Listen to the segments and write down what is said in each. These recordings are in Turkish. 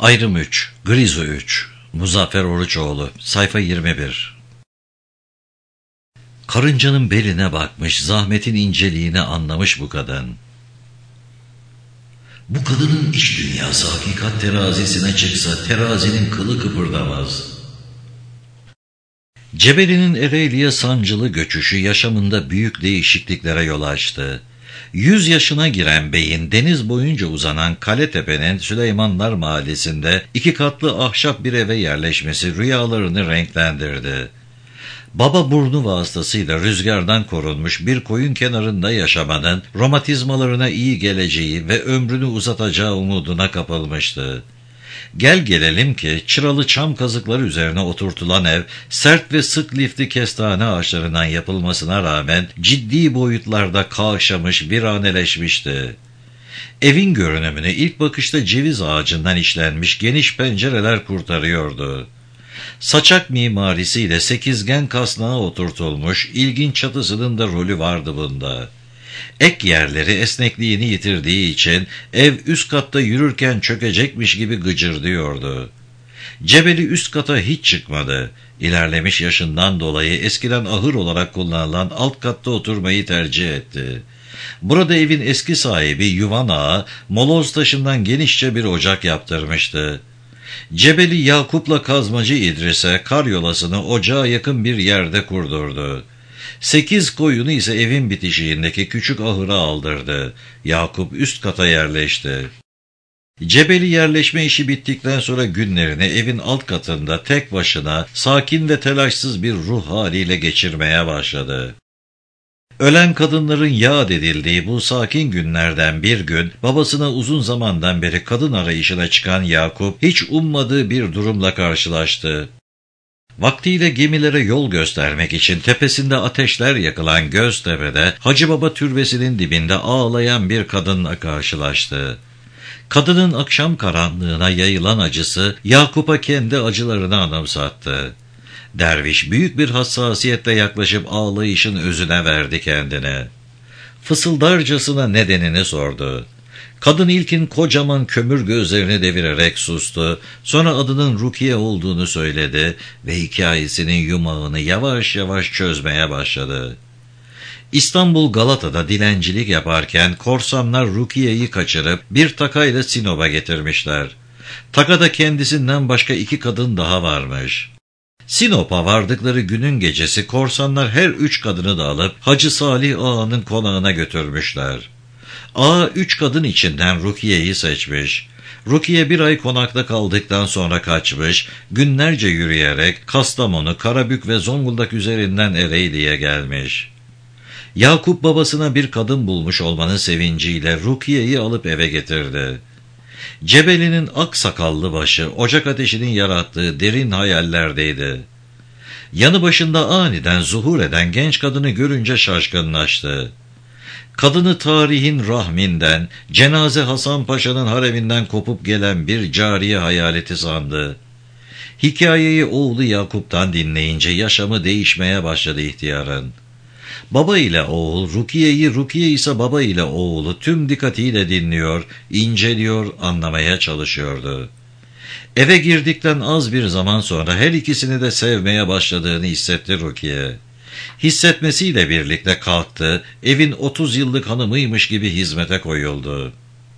Ayrım 3, Grizu 3, Muzaffer Oruçoğlu, sayfa 21. Karıncanın beline bakmış, zahmetin inceliğini anlamış bu kadın. Bu kadının iç dünyası hakikat terazisine çıksa terazinin kılı kıpırdamaz. Cebeli'nin Ereğli'ye sancılı göçüşü yaşamında büyük değişikliklere yol açtı. 100 yaşına giren beyin deniz boyunca uzanan Kaletepe'nin Süleymanlar Mahallesi'nde 2 katlı ahşap bir eve yerleşmesi rüyalarını renklendirdi. Baba burnu vasıtasıyla rüzgardan korunmuş bir koyun kenarında yaşamanın romatizmalarına iyi geleceği ve ömrünü uzatacağı umuduna kapılmıştı. Gel gelelim ki çıralı çam kazıkları üzerine oturtulan ev, sert ve sık lifli kestane ağaçlarından yapılmasına rağmen ciddi boyutlarda kağışlamış, viraneleşmişti. Evin görünümünü ilk bakışta ceviz ağacından işlenmiş geniş pencereler kurtarıyordu. Saçak mimarisiyle sekizgen kasnağa oturtulmuş ilginç çatısının da rolü vardı bunda. Ek yerleri esnekliğini yitirdiği için ev üst katta yürürken çökecekmiş gibi gıcırdıyordu. Cebeli üst kata hiç çıkmadı. İlerlemiş yaşından dolayı eskiden ahır olarak kullanılan alt katta oturmayı tercih etti. Burada evin eski sahibi Yuvan Ağa, moloz taşından genişçe bir ocak yaptırmıştı. Cebeli Yakup'la kazmacı İdris'e karyolasını ocağa yakın bir yerde kurdurdu. 8 koyunu ise evin bitişiğindeki küçük ahıra aldırdı. Yakup üst kata yerleşti. Cebeli yerleşme işi bittikten sonra günlerini evin alt katında tek başına sakin ve telaşsız bir ruh haliyle geçirmeye başladı. Ölen kadınların yad edildiği bu sakin günlerden bir gün babasına uzun zamandan beri kadın arayışına çıkan Yakup hiç ummadığı bir durumla karşılaştı. Vaktiyle gemilere yol göstermek için tepesinde ateşler yakılan Göztepe'de Hacı Baba türbesinin dibinde ağlayan bir kadınla karşılaştı. Kadının akşam karanlığına yayılan acısı Yakup'a kendi acılarını anımsattı. Derviş büyük bir hassasiyetle yaklaşıp ağlayışın özüne verdi kendine. Fısıldarcasına nedenini sordu. Kadın ilkin kocaman kömür gözlerini devirerek sustu, sonra adının Rukiye olduğunu söyledi ve hikayesinin yumağını yavaş yavaş çözmeye başladı. İstanbul Galata'da dilencilik yaparken korsanlar Rukiye'yi kaçırıp bir takayla Sinop'a getirmişler. Takada kendisinden başka 2 kadın daha varmış. Sinop'a vardıkları günün gecesi korsanlar her 3 kadını da alıp Hacı Salih Ağa'nın konağına götürmüşler. Ağa 3 kadın içinden Rukiye'yi seçmiş. Rukiye 1 ay konakta kaldıktan sonra kaçmış, günlerce yürüyerek Kastamonu, Karabük ve Zonguldak üzerinden Ereğli'ye gelmiş. Yakup babasına bir kadın bulmuş olmanın sevinciyle Rukiye'yi alıp eve getirdi. Cebeli'nin ak sakallı başı ocak ateşinin yarattığı derin hayallerdeydi. Yanı başında aniden zuhur eden genç kadını görünce şaşkınlaştı. Kadını tarihin rahminden, Cenaze Hasan Paşa'nın hareminden kopup gelen bir cariye hayaleti sandı. Hikayeyi oğlu Yakup'tan dinleyince yaşamı değişmeye başladı ihtiyarın. Baba ile oğul, Rukiye'yi, Rukiye ise baba ile oğulu tüm dikkatiyle dinliyor, inceliyor, anlamaya çalışıyordu. Eve girdikten az bir zaman sonra her ikisini de sevmeye başladığını hissetti Rukiye. Hissetmesiyle birlikte kalktı, evin 30 yıllık hanımıymış gibi hizmete koyuldu.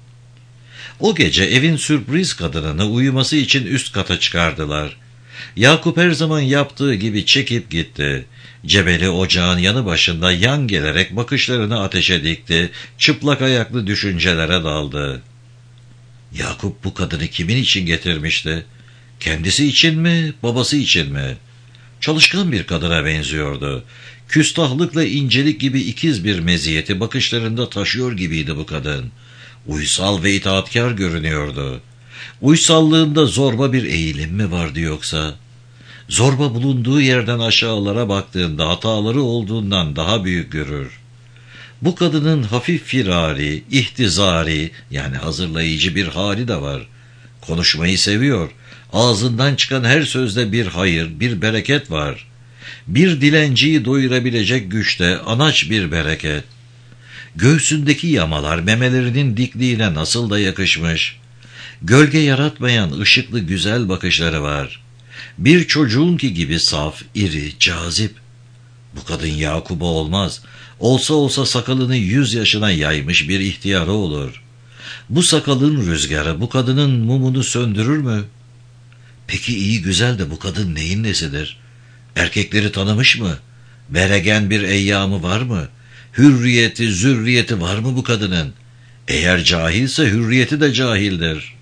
O gece evin sürpriz kadınını uyuması için üst kata çıkardılar. Yakup her zaman yaptığı gibi çekip gitti. Cebeli ocağın yanı başında yan gelerek bakışlarını ateşe dikti, çıplak ayaklı düşüncelere daldı. Yakup bu kadını kimin için getirmişti? Kendisi için mi, babası için mi? Çalışkan bir kadına benziyordu. Küstahlıkla incelik gibi ikiz bir meziyeti bakışlarında taşıyor gibiydi bu kadın. Uysal ve itaatkar görünüyordu. Uysallığında zorba bir eğilim mi vardı yoksa? Zorba bulunduğu yerden aşağılara baktığında hataları olduğundan daha büyük görür. Bu kadının hafif firari, ihtizari yani hazırlayıcı bir hali de var. Konuşmayı seviyor. Ağzından çıkan her sözde bir hayır, bir bereket var. Bir dilenciyi doyurabilecek güçte anaç bir bereket. Göğsündeki yamalar memelerinin dikliğine nasıl da yakışmış. Gölge yaratmayan ışıklı güzel bakışları var. Bir çocuğunki gibi saf, iri, cazip. Bu kadın Yakup'a olmaz. Olsa olsa sakalını 100 yaşına yaymış bir ihtiyarı olur. Bu sakalın rüzgarı bu kadının mumunu söndürür mü? Peki iyi güzel de bu kadın neyin nesidir? Erkekleri tanımış mı? Beregen bir eyyamı var mı? Hürriyeti, zürriyeti var mı bu kadının? Eğer cahilse hürriyeti de cahildir.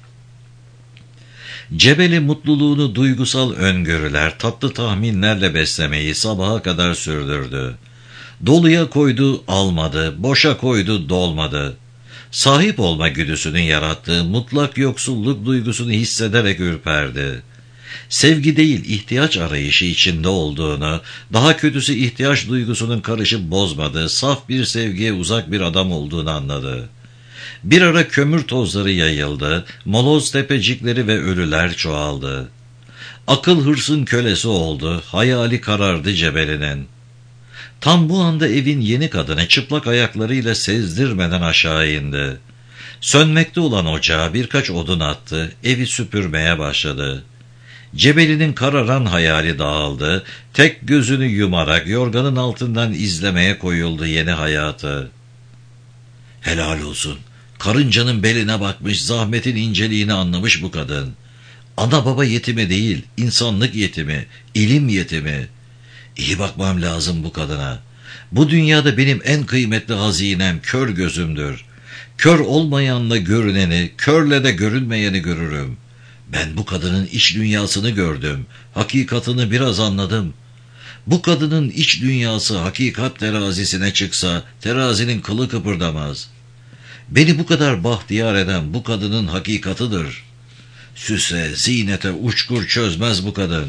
Cebeli mutluluğunu duygusal öngörüler, tatlı tahminlerle beslemeyi sabaha kadar sürdürdü. Doluya koydu, almadı, boşa koydu, dolmadı. Sahip olma güdüsünün yarattığı mutlak yoksulluk duygusunu hissederek ürperdi. Sevgi değil, ihtiyaç arayışı içinde olduğunu, daha kötüsü ihtiyaç duygusunun karışıp bozmadığı, saf bir sevgiye uzak bir adam olduğunu anladı. Bir ara kömür tozları yayıldı, moloz tepecikleri ve ölüler çoğaldı. Akıl hırsın kölesi oldu, hayali karardı Cebeli'nin. Tam bu anda evin yeni kadını çıplak ayaklarıyla sezdirmeden aşağı indi. Sönmekte olan ocağa birkaç odun attı, evi süpürmeye başladı. Cebeli'nin kararan hayali dağıldı, tek gözünü yumarak yorganın altından izlemeye koyuldu yeni hayatı. Helal olsun, karıncanın beline bakmış, zahmetin inceliğini anlamış bu kadın. Ana baba yetimi değil, insanlık yetimi, ilim yetimi. İyi bakmam lazım bu kadına. Bu dünyada benim en kıymetli hazinem kör gözümdür. Kör olmayanla görüneni, körle de görünmeyeni görürüm. Ben bu kadının iç dünyasını gördüm, hakikatını biraz anladım. Bu kadının iç dünyası hakikat terazisine çıksa, terazinin kılı kıpırdamaz. Beni bu kadar bahtiyar eden bu kadının hakikatıdır. Süse, zinete uçkur çözmez bu kadın.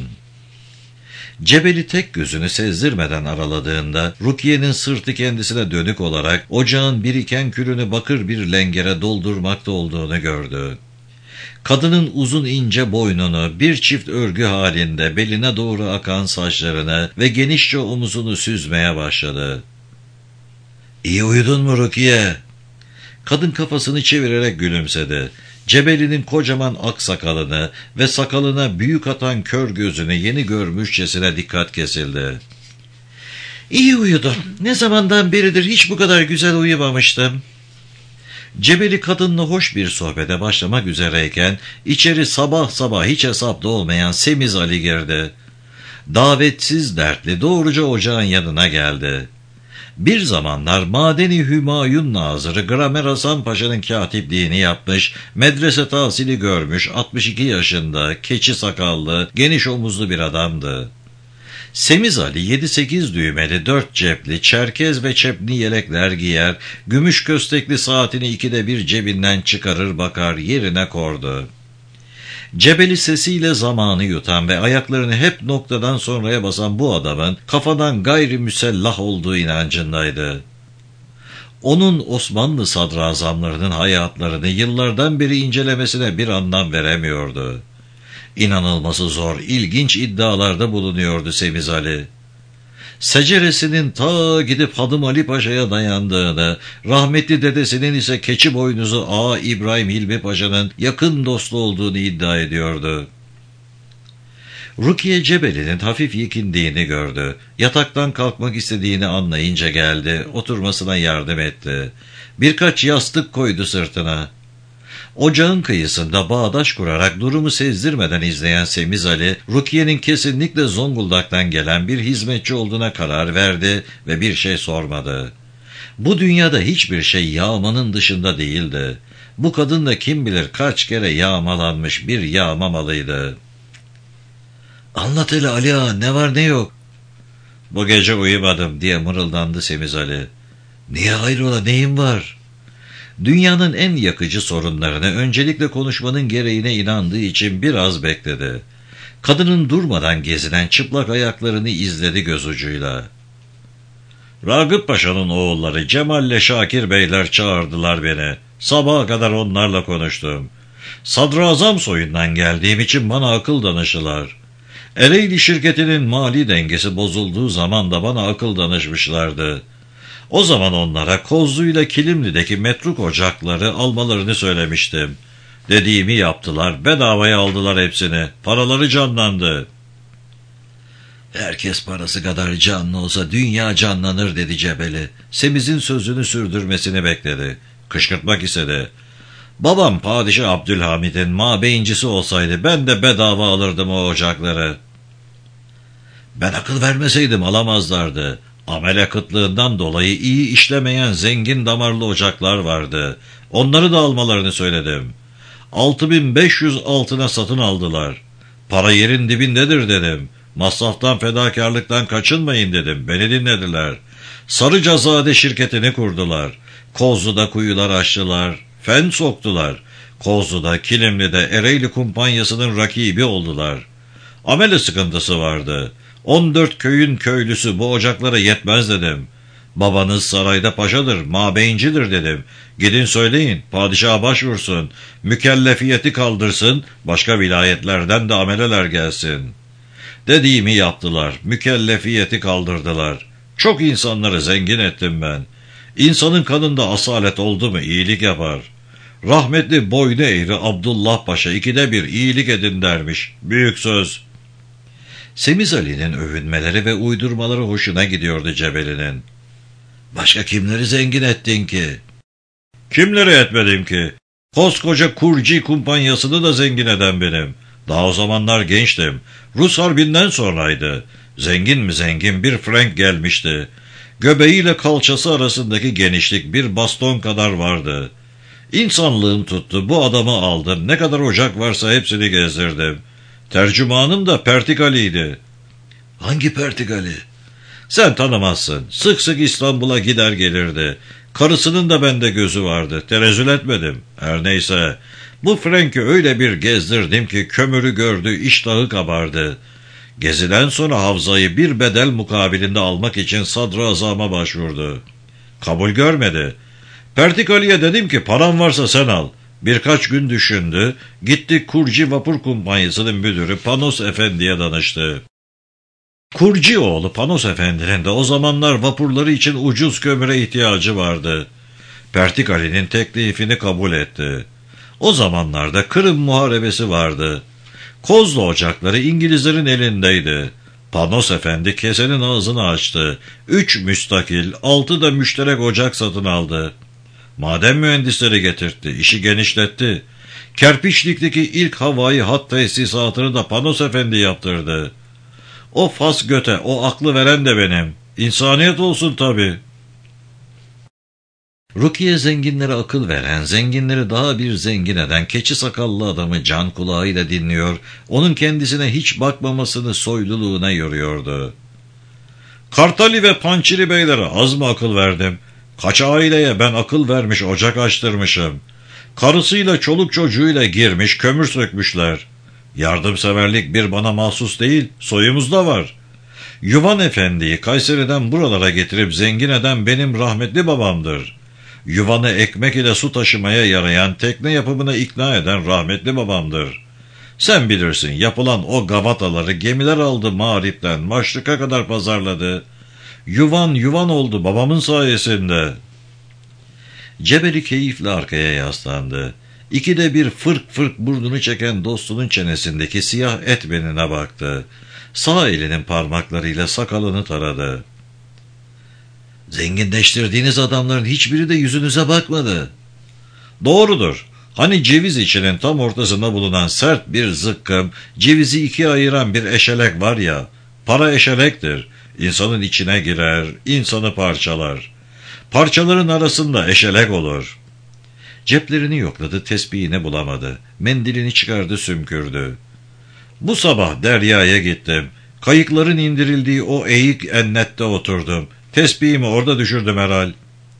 Cebeli tek gözünü sezdirmeden araladığında, Rukiye'nin sırtı kendisine dönük olarak ocağın biriken külünü bakır bir lengere doldurmakta olduğunu gördü. Kadının uzun ince boynunu bir çift örgü halinde beline doğru akan saçlarını ve genişçe omuzunu süzmeye başladı. "İyi uyudun mu Rukiye?" Kadın kafasını çevirerek gülümsedi. Cebeli'nin kocaman ak sakalını ve sakalına büyük atan kör gözünü yeni görmüşçesine dikkat kesildi. "İyi uyudum. Ne zamandan beridir hiç bu kadar güzel uyumamıştım." Cebeli kadınla hoş bir sohbete başlamak üzereyken içeri sabah sabah hiç hesapta olmayan Semiz Ali girdi. Davetsiz dertli doğruca ocağın yanına geldi. Bir zamanlar Madeni Hümayun Nazırı Gramer Hasan Paşa'nın katipliğini yapmış, medrese tahsili görmüş, 62 yaşında, keçi sakallı, geniş omuzlu bir adamdı. Semiz Ali 7-8 düğmeli, 4 cepli, çerkez ve çepni yelekler giyer, gümüş köstekli saatini 2'de bir cebinden çıkarır bakar, yerine kordu. Cebeli sesiyle zamanı yutan ve ayaklarını hep noktadan sonraya basan bu adamın kafadan gayri müsellah olduğu inancındaydı. Onun Osmanlı sadrazamlarının hayatlarını yıllardan beri incelemesine bir anlam veremiyordu. İnanılması zor, ilginç iddialarda bulunuyordu Semiz Ali. Seceresinin ta gidip Hadım Ali Paşa'ya dayandığını, rahmetli dedesinin ise keçi boynuzu Ağa İbrahim Hilmi Paşa'nın yakın dostu olduğunu iddia ediyordu. Rukiye Cebeli'nin hafif yekindiğini gördü. Yataktan kalkmak istediğini anlayınca geldi, oturmasına yardım etti. Birkaç yastık koydu sırtına. Ocağın kıyısında bağdaş kurarak durumu sezdirmeden izleyen Semiz Ali, Rukiye'nin kesinlikle Zonguldak'tan gelen bir hizmetçi olduğuna karar verdi ve bir şey sormadı. Bu dünyada hiçbir şey yağmanın dışında değildi. Bu kadın da kim bilir kaç kere yağmalanmış bir yağmamalıydı. "Anlat hele Ali Ağa, ne var ne yok?" "Bu gece uyumadım," diye mırıldandı Semiz Ali. "Niye hayrola, neyin var?" Dünyanın en yakıcı sorunlarını öncelikle konuşmanın gereğine inandığı için biraz bekledi. Kadının durmadan gezinen çıplak ayaklarını izledi göz ucuyla. "Ragıp Paşa'nın oğulları Cemal'le Şakir Beyler çağırdılar beni. Sabaha kadar onlarla konuştum. Sadrazam soyundan geldiğim için bana akıl danıştılar. Ereğli şirketinin mali dengesi bozulduğu zaman da bana akıl danışmışlardı. O zaman onlara Kozlu'yla Kilimli'deki metruk ocakları almalarını söylemiştim. Dediğimi yaptılar, bedavaya aldılar hepsini. Paraları canlandı. Herkes parası kadar canlı olsa dünya canlanır dedi Cebeli. Semiz'in sözünü sürdürmesini bekledi. Kışkırtmak istedi. Babam Padişah Abdülhamid'in mabeyincisi olsaydı ben de bedava alırdım o ocakları. Ben akıl vermeseydim alamazlardı. Amele kıtlığından dolayı iyi işlemeyen zengin damarlı ocaklar vardı. Onları da almalarını söyledim. 6.500 altına satın aldılar. Para yerin dibindedir dedim. Masraftan, fedakarlıktan kaçınmayın dedim. Beni dinlediler. Sarıcazade şirketini kurdular. Kozlu'da kuyular açtılar. Fen soktular. Kozlu'da, Kilimli'de Ereğli kumpanyasının rakibi oldular. Amele sıkıntısı vardı. 14 köyün köylüsü bu ocaklara yetmez dedim. Babanız sarayda paşadır, mabeyincidir dedim. Gidin söyleyin, padişaha başvursun, mükellefiyeti kaldırsın, başka vilayetlerden de ameleler gelsin. Dediğimi yaptılar, mükellefiyeti kaldırdılar. Çok insanları zengin ettim ben. İnsanın kanında asalet oldu mu iyilik yapar. Rahmetli boynu eğri Abdullah Paşa 2'de 1 iyilik edin dermiş. Büyük söz. Semiz Ali'nin övünmeleri ve uydurmaları hoşuna gidiyordu Cebeli'nin. Başka kimleri zengin ettin ki? Kimleri etmedim ki? Koskoca Kurci kumpanyasını da zengin eden benim. Daha o zamanlar gençtim. Rus Harbi'nden sonraydı. Zengin mi zengin bir frank gelmişti. Göbeğiyle kalçası arasındaki genişlik bir baston kadar vardı. İnsanlığım tuttu, bu adamı aldım. Ne kadar ocak varsa hepsini gezdirdim. Tercümanım da Pertikali'ydi. Hangi Pertikali? Sen tanımazsın. Sık sık İstanbul'a gider gelirdi. Karısının da bende gözü vardı. Tenezzül etmedim. Her neyse. Bu Frank'i öyle bir gezdirdim ki kömürü gördü, iştahı kabardı. Geziden sonra havzayı bir bedel mukabilinde almak için sadrazama başvurdu. Kabul görmedi. Pertikali'ye dedim ki param varsa sen al. Birkaç gün düşündü. Gitti Kurci Vapur Kumpanyası'nın müdürü Panos Efendi'ye danıştı. Kurci oğlu Panos Efendi'nin de o zamanlar vapurları için ucuz kömüre ihtiyacı vardı. Pertikali'nin teklifini kabul etti. O zamanlarda Kırım Muharebesi vardı. Kozlu ocakları İngilizlerin elindeydi. Panos Efendi kesenin ağzını açtı. 3 müstakil, 6 da müşterek ocak satın aldı. Maden mühendisleri getirtti, işi genişletti. Kerpiçlik'teki ilk havai hat tesisatını da Panos Efendi yaptırdı. O fas göte, o aklı veren de benim. İnsaniyet olsun tabii. Rukiye zenginlere akıl veren, zenginleri daha bir zengin eden keçi sakallı adamı can kulağıyla dinliyor, onun kendisine hiç bakmamasını soyluluğuna yoruyordu. Kartali ve Pançili beylere az mı akıl verdim? Kaç aileye ben akıl vermiş ocak açtırmışım. Karısıyla çoluk çocuğuyla girmiş kömür sökmüşler. Yardımseverlik bir bana mahsus değil, soyumuzda var. Yuvan Efendi'yi Kayseri'den buralara getirip zengin eden benim rahmetli babamdır. Yuvanı ekmek ile su taşımaya yarayan, tekne yapımına ikna eden rahmetli babamdır. Sen bilirsin, yapılan o gavataları gemiler aldı Mağrip'ten Maşrik'a kadar pazarladı. Yuvan yuvan oldu babamın sayesinde. Cebeli keyifle arkaya yaslandı. 2'de 1 fırk fırk burnunu çeken dostunun çenesindeki siyah et benine baktı. Sağ elinin parmaklarıyla sakalını taradı. Zenginleştirdiğiniz adamların hiçbiri de yüzünüze bakmadı. Doğrudur. Hani ceviz içinin tam ortasında bulunan sert bir zıkkım, cevizi ikiye ayıran bir eşelek var ya, para eşelektir. İnsanın içine girer, insanı parçalar. Parçaların arasında eşelek olur. Ceplerini yokladı, tesbihini bulamadı. Mendilini çıkardı, sümkürdü. Bu sabah deryaya gittim. Kayıkların indirildiği o eğik ennette oturdum. Tesbihimi orada düşürdüm herhal.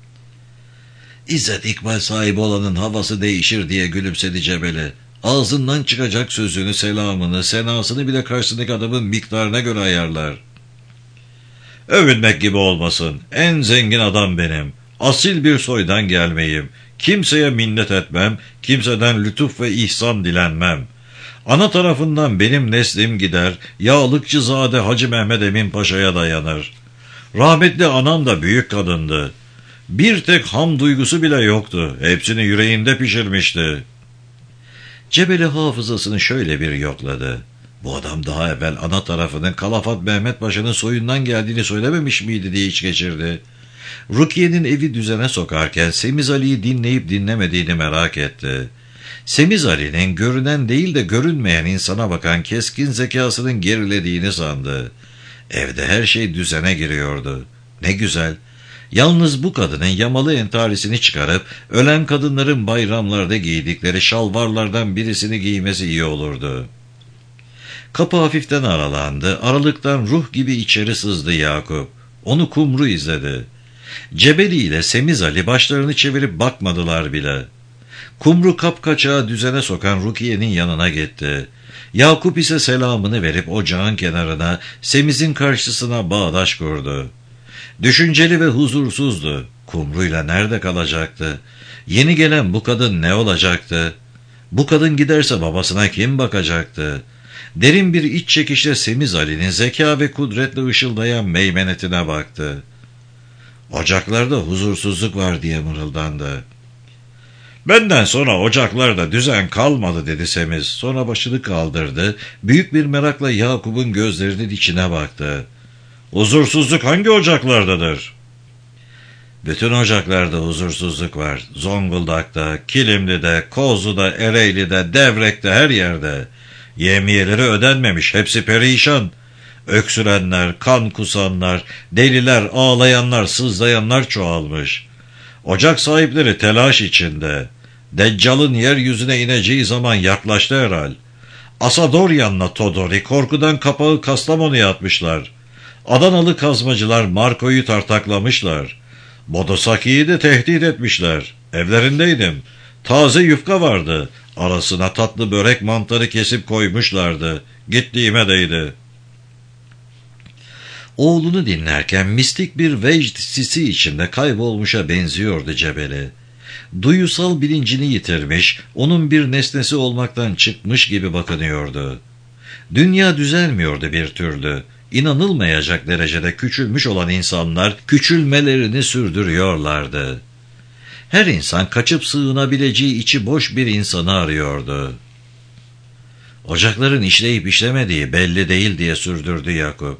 İzzet İkbal sahibi olanın havası değişir diye gülümsedi Cebeli. Ağzından çıkacak sözünü, selamını, senasını bile karşısındaki adamın miktarına göre ayarlar. Övünmek gibi olmasın. En zengin adam benim. Asil bir soydan gelmeyim. Kimseye minnet etmem. Kimseden lütuf ve ihsan dilenmem. Ana tarafından benim neslim gider. Yağlıkçızade Hacı Mehmet Emin Paşa'ya dayanır. Rahmetli anam da büyük kadındı. Bir tek ham duygusu bile yoktu. Hepsini yüreğinde pişirmişti. Cebeli hafızasını şöyle bir yokladı. Bu adam daha evvel ana tarafının Kalafat Mehmet Paşa'nın soyundan geldiğini söylememiş miydi diye iç geçirdi. Rukiye'nin evi düzene sokarken Semiz Ali'yi dinleyip dinlemediğini merak etti. Semiz Ali'nin görünen değil de görünmeyen insana bakan keskin zekasının gerilediğini sandı. Evde her şey düzene giriyordu. Ne güzel. Yalnız bu kadının yamalı entarisini çıkarıp ölen kadınların bayramlarda giydikleri şalvarlardan birisini giymesi iyi olurdu. Kapı hafiften aralandı. Aralıktan ruh gibi içeri sızdı Yakup. Onu Kumru izledi. Cebeli ile Semiz Ali başlarını çevirip bakmadılar bile. Kumru kapkaçağı düzene sokan Rukiye'nin yanına gitti. Yakup ise selamını verip ocağın kenarına, Semiz'in karşısına bağdaş kurdu. Düşünceli ve huzursuzdu. Kumru'yla nerede kalacaktı? Yeni gelen bu kadın ne olacaktı? Bu kadın giderse babasına kim bakacaktı? Derin bir iç çekişle Semiz Ali'nin zeka ve kudretle ışıldayan meymenetine baktı. Ocaklarda huzursuzluk var diye mırıldandı. Benden sonra ocaklarda düzen kalmadı dedi Semiz. Sonra başını kaldırdı. Büyük bir merakla Yakup'un gözlerinin içine baktı. Huzursuzluk hangi ocaklardadır? Bütün ocaklarda huzursuzluk var. Zonguldak'ta, Kilimli'de, Kozlu'da, Ereğli'de, Devrek'te, her yerde. Yemiyeleri ödenmemiş, hepsi perişan. Öksürenler, kan kusanlar, deliler, ağlayanlar, sızlayanlar çoğalmış. Ocak sahipleri telaş içinde. Deccal'ın yeryüzüne ineceği zaman yaklaştı herhal. Asadoryan'la Todori korkudan kapağı Kastamonu'ya atmışlar. Adanalı kazmacılar Marco'yu tartaklamışlar. Bodosaki'yi de tehdit etmişler. Evlerindeydim. Taze yufka vardı. Arasına tatlı börek mantarı kesip koymuşlardı. Gittiğime değdi. Oğlunu dinlerken mistik bir vecd sisi içinde kaybolmuşa benziyordu Cebeli. Duyusal bilincini yitirmiş, onun bir nesnesi olmaktan çıkmış gibi bakınıyordu. Dünya düzelmiyordu bir türlü. İnanılmayacak derecede küçülmüş olan insanlar küçülmelerini sürdürüyorlardı. Her insan kaçıp sığınabileceği içi boş bir insanı arıyordu. Ocakların işleyip işlemediği belli değil diye sürdürdü Yakup.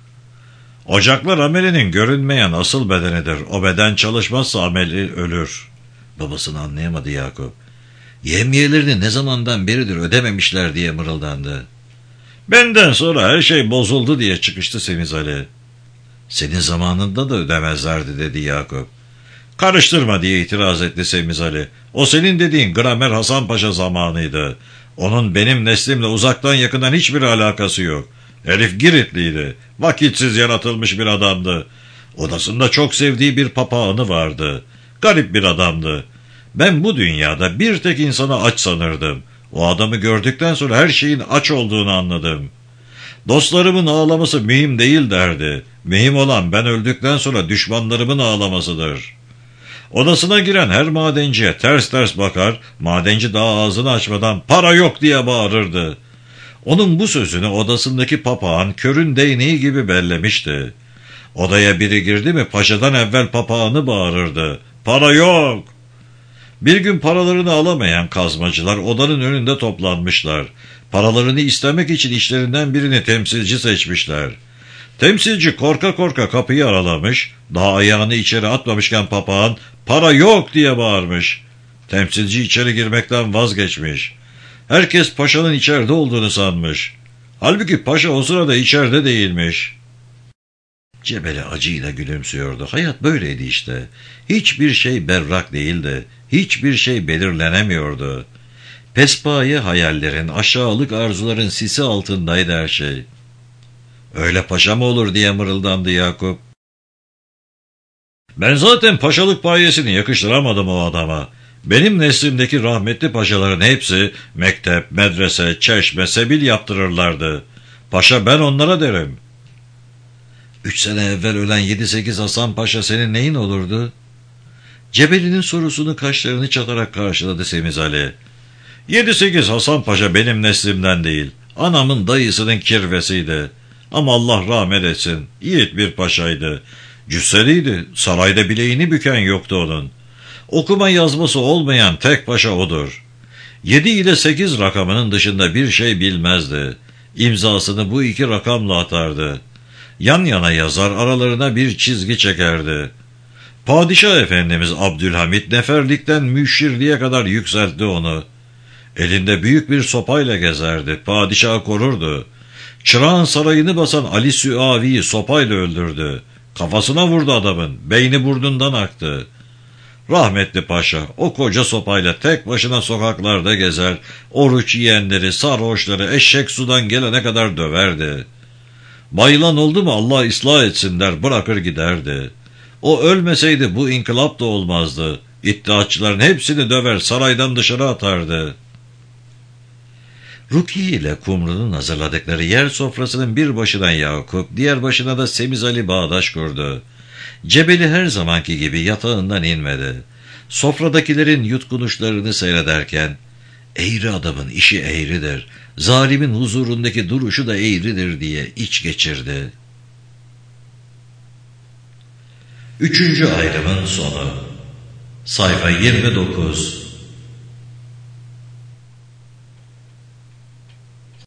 Ocaklar amelinin görünmeyen asıl bedenidir. O beden çalışmazsa ameli ölür. Babasını anlayamadı Yakup. Yemiyelerini ne zamandan beridir ödememişler diye mırıldandı. Benden sonra her şey bozuldu diye çıkıştı Semiz Ali. Senin zamanında da ödemezlerdi dedi Yakup. Karıştırma diye itiraz etti Semiz Ali. O senin dediğin Gramer Hasan Paşa zamanıydı. Onun benim neslimle uzaktan yakından hiçbir alakası yok. Herif Giritliydi. Vakitsiz yaratılmış bir adamdı. Odasında çok sevdiği bir papağanı vardı. Garip bir adamdı. Ben bu dünyada bir tek insanı aç sanırdım. O adamı gördükten sonra her şeyin aç olduğunu anladım. Dostlarımın ağlaması mühim değil derdi. Mühim olan ben öldükten sonra düşmanlarımın ağlamasıdır. Odasına giren her madenciye ters ters bakar, madenci daha ağzını açmadan para yok diye bağırırdı. Onun bu sözünü odasındaki papağan körün değneği gibi bellemişti. Odaya biri girdi mi paşadan evvel papağanı bağırırdı. Para yok! Bir gün paralarını alamayan kazmacılar odanın önünde toplanmışlar. Paralarını istemek için işlerinden birini temsilci seçmişler. Temsilci korka korka kapıyı aralamış, daha ayağını içeri atmamışken papağan para yok diye bağırmış. Temsilci içeri girmekten vazgeçmiş. Herkes paşanın içeride olduğunu sanmış. Halbuki paşa o sırada içeride değilmiş. Cebeli acıyla gülümsüyordu. Hayat böyleydi işte. Hiçbir şey berrak değildi. Hiçbir şey belirlenemiyordu. Pespaye hayallerin, aşağılık arzuların sisi altındaydı her şey. Öyle paşa mı olur diye mırıldandı Yakup. Ben zaten paşalık payesini yakıştıramadım o adama. Benim neslimdeki rahmetli paşaların hepsi mektep, medrese, çeşme, sebil yaptırırlardı. Paşa ben onlara derim. 3 sene evvel ölen 7-8 Hasan Paşa senin neyin olurdu? Cebeli'nin sorusunu kaşlarını çatarak karşıladı Semiz Ali. 7-8 Hasan Paşa benim neslimden değil. Anamın dayısının kirvesiydi. Ama Allah rahmet etsin. Yiğit bir paşaydı. Cüsseliydi. Sarayda bileğini büken yoktu onun. Okuma yazması olmayan tek paşa odur. 7 ile 8 rakamının dışında bir şey bilmezdi. İmzasını bu 2 rakamla atardı. Yan yana yazar, aralarına bir çizgi çekerdi. Padişah Efendimiz Abdülhamit neferlikten müşirliğe kadar yükseltti onu. Elinde büyük bir sopayla gezerdi. Padişahı korurdu. Çırağan sarayını basan Ali Süavi'yi sopayla öldürdü. Kafasına vurdu adamın. Beyni burnundan aktı. Rahmetli paşa o koca sopayla tek başına sokaklarda gezer, oruç yiyenleri, sarhoşları eşek sudan gelene kadar döverdi. Bayılan oldu mu Allah ıslah etsin der, bırakır giderdi. O ölmeseydi bu inkılap da olmazdı. İddiatçıların hepsini döver, saraydan dışarı atardı. Rukiye ile Kumru'nun hazırladıkları yer sofrasının bir başına Yakup, diğer başına da Semiz Ali bağdaş kurdu. Cebeli her zamanki gibi yatağından inmedi. Sofradakilerin yutkunuşlarını seyrederken, eğri adamın işi eğridir, zalimin huzurundaki duruşu da eğridir diye iç geçirdi. 3. ayrımın sonu. Sayfa 29.